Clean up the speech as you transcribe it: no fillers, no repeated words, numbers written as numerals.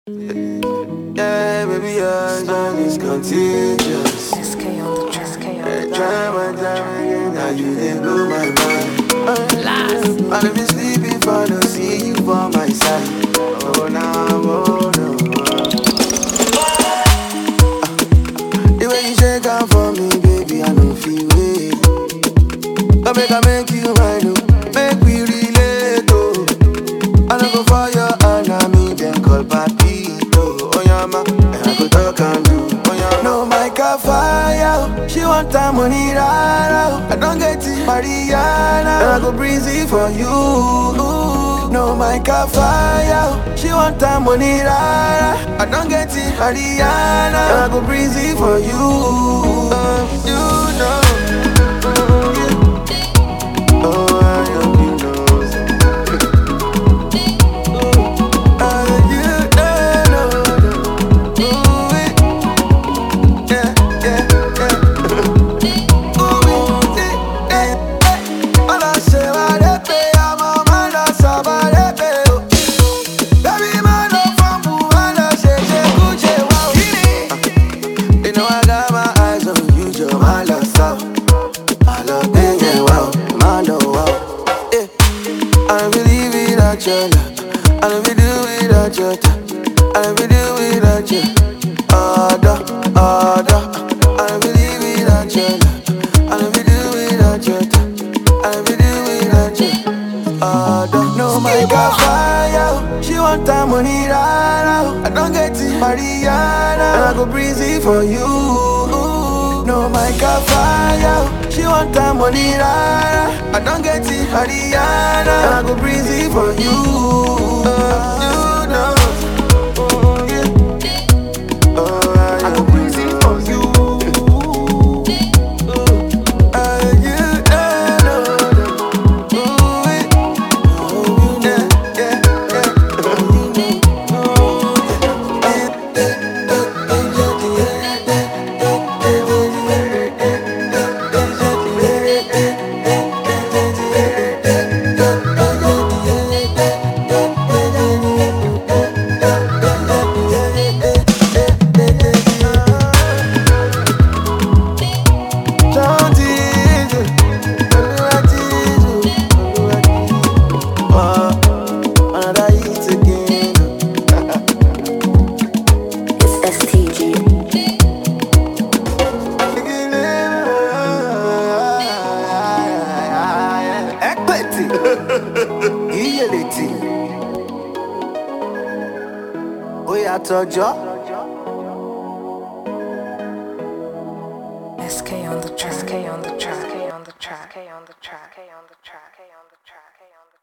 Yeah, baby, your song is contagious. SK on the track. Try my time again, now you they blow my mind. And if you sleep if I don't see you by my side. Oh, now, oh, no. The way you shake out for me, baby, I don't feel way. I make you mine, oh. Make we relate, oh. I don't go for your enemy, then call Papito. Oh, yeah, ma, and I go talk and do. Oh, yeah, no, my car fire. She want time money, rara. I don't get it, Mariana. And I go breezy for you. No, my car fire. She want time money, rara. I don't get it, Mariana. And I go breezy for you. You know. Oh, I hope you know. I don't be do without you. I don't be do without you. Order. I don't believe without you. I don't be do without you. I don't be do without you. Order. No, my God, fire. She want time money, rara. I don't get it, Mariana. And I go breezy for you. No, my God, fire. She want time money, rara. I don't get it, Mariana. And I go breezy for you. You know. I go breezy for you. Tọ́jọ́. SK on the track.